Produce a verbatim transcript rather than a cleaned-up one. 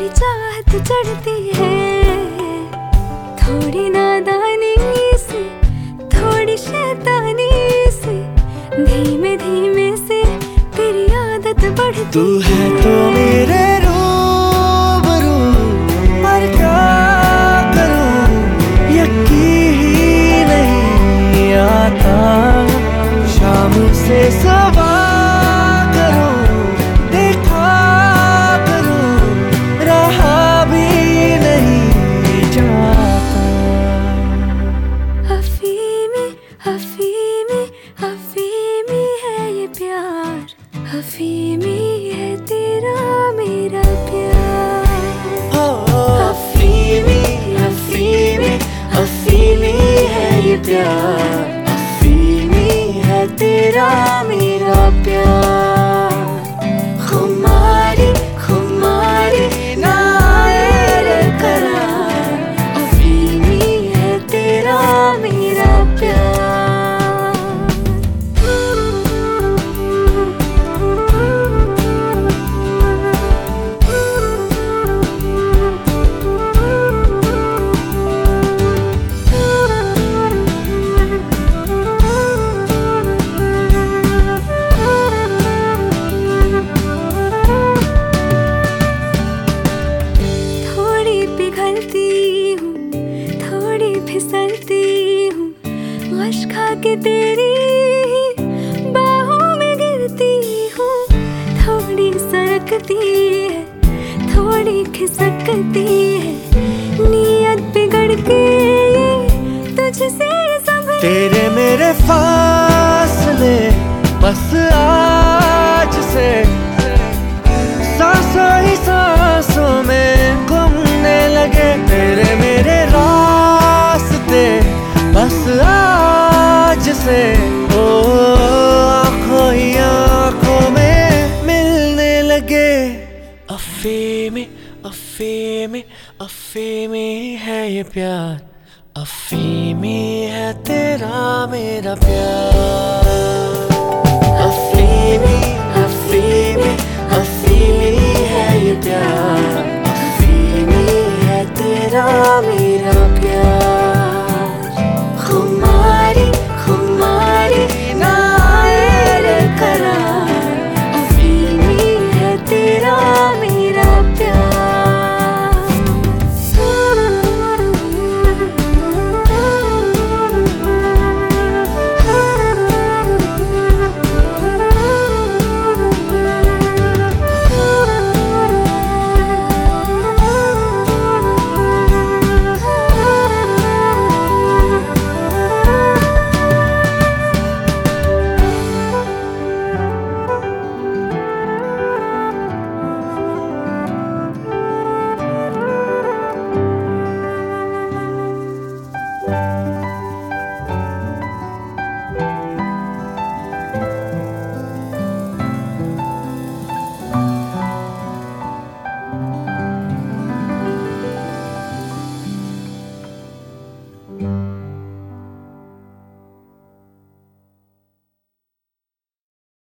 तेरी चाहत चढ़ती है, थोड़ी नादानी से थोड़ी शैतानी से, धीमे धीमे से तेरी आदत बढ़ती। तू है तो मेरे रूबरू, पर क्या करूं यकीन ही नहीं आता। शाम से सवा करूं देखा करूं, रहा भी नहीं जाता। अफीमी अफीमी अफीमी है ये प्यार, अफीमी है तेरा मेरा प्यार। अफीमी अफीमी अफीमी है ये प्यार, अफीमी है तेरा मेरा प्यार। खुमारी खुमारी ना आए रे करार, अफीमी है तेरा मेरा प्यार। पिघलती हूँ, थोड़ी फिसलती हूँ, गश खा के तेरी ही बाहों में गिरती हूँ। थोड़ी सरकती है, थोड़ी खिसकती है, नीयत बिगड़ के ये तुझसे संभली। तेरे मेरे फासले बस आज से सांसों ही सांसों में घूमने लगे। तेरे मेरे रास्ते बस आज से ओ आँखों ही आँखों में मिलने लगे। अफीमी अफीमी अफीमी है ये प्यार, अफीमी है तेरा मेरा प्यार। अफीमी अफीमी अफीमी है ये प्यार, अफीमी है तेरा